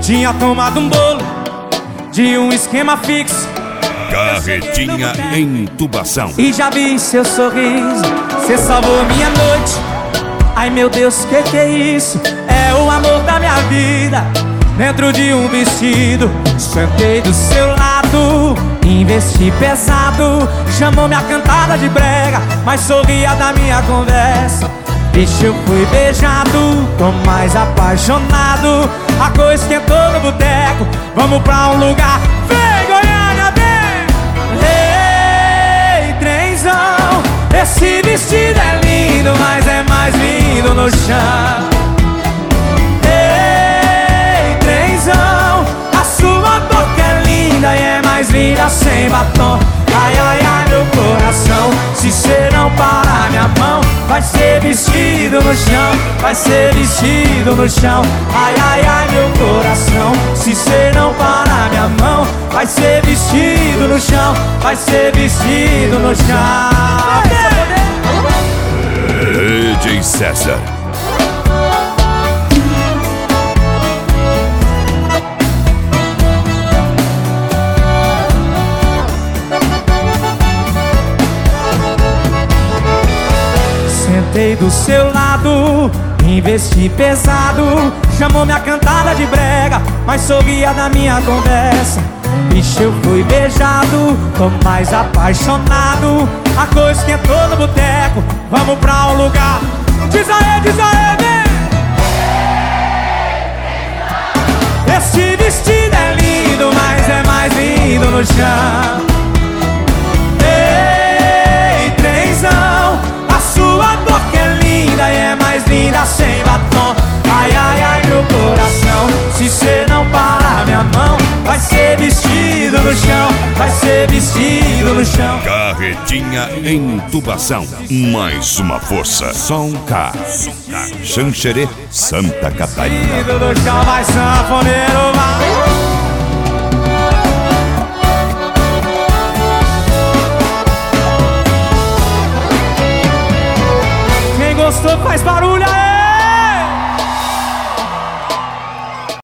Tinha tomado um bolo de um esquema fixo, Carretinha Intubação. e já vi seu sorriso, cê salvou minha noite. Ai meu Deus, que é isso? É o amor da minha vida, dentro de um vestido. Sentei do seu lado, investi pesado. Chamou minha cantada de brega, mas sorria da minha conversa. Bicho, eu fui beijado, tô mais apaixonado. A coisa esquentou no boteco, vamos pra um lugar. Vem, Goiânia, vem! Ei, trenzão, esse vestido é lindo, mas é mais lindo no chão. Ei, trenzão, a sua boca é linda e é mais linda sem batom. Ai, ai, ai, meu coração, se cê não parar minha mão, vai ser vestido no chão, vai ser vestido no chão. Ai, ai, ai, meu coração, se cê não parar minha mão, vai ser vestido no chão, vai ser vestido no chão. DJ César. Sentei do seu lado, investi pesado. Chamou minha cantada de brega, mas sorria da minha conversa. Bicho, eu fui beijado, tô mais apaixonado. A coisa esquentou no boteco, vamos pra um lugar. Diz aí, vem! Esse vestido é lindo, mas é mais lindo no chão. Ei, trenzão, a sua boca é linda e é mais linda sem batom. Ai, ai, ai, meu coração, se cê não parar minha mão, vai ser vestido no chão, vai ser vestido no chão. Carretinha Intubação. Mais uma força. Som K. Xanxerê, Santa Catarina. Vestido no chão, vai sanfoneiro, vai. Quem gostou faz barulho aí.